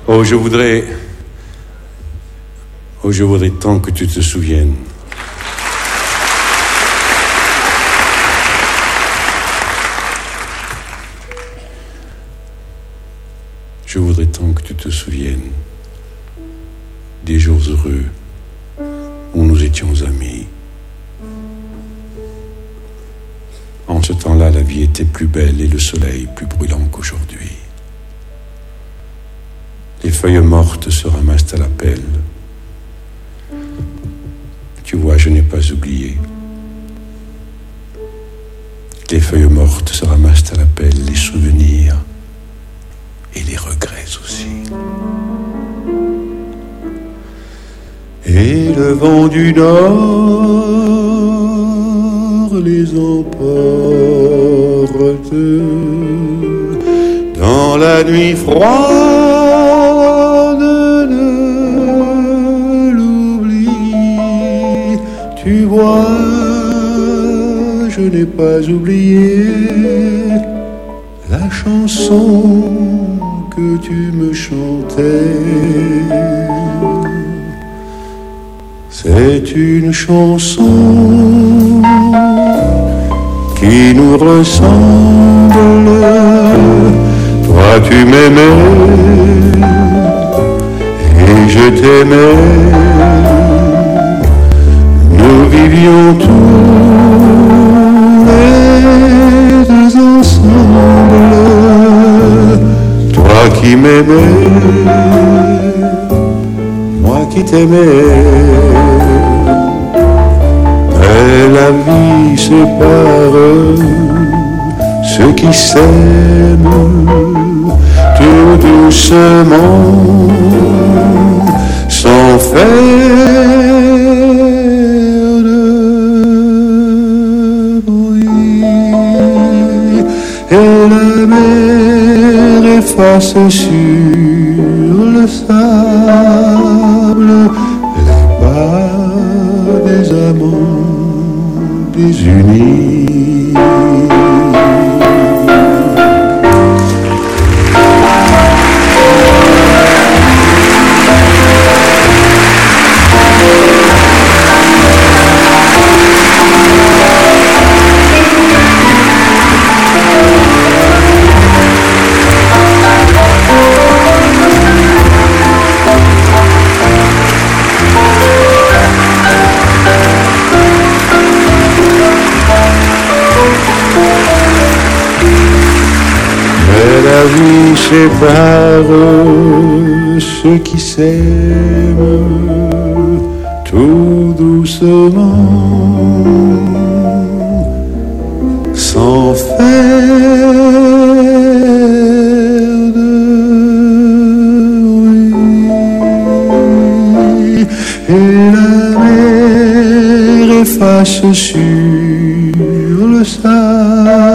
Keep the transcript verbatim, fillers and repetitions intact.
Oh, je voudrais... Oh, je voudrais tant que tu te souviennes. Je voudrais tant que tu te souviennes des jours heureux où nous étions amis. En ce temps-là, la vie était plus belle et le soleil plus brûlant qu'aujourd'hui. Les feuilles mortes se ramassent à la pelle. Tu vois, je n'ai pas oublié. Les feuilles mortes se ramassent à la pelle, les souvenirs et les regrets aussi. Et le vent du nord les emporte dans la nuit froide de l'oubli. Tu vois, je n'ai pas oublié la chanson que tu me chantais. C'est une chanson qui nous ressemble. Toi tu m'aimais et je t'aimais. Nous vivions tous les deux ensemble. Toi qui m'aimais, moi qui t'aimais. Mais la vie sépare ceux qui s'aiment tout doucement, sans faire de bruit. Et la mer efface sur le sable les pas des amants désunis. La vie sépare ceux qui s'aiment tout doucement, sans faire de bruit. Et la mer efface sur le sable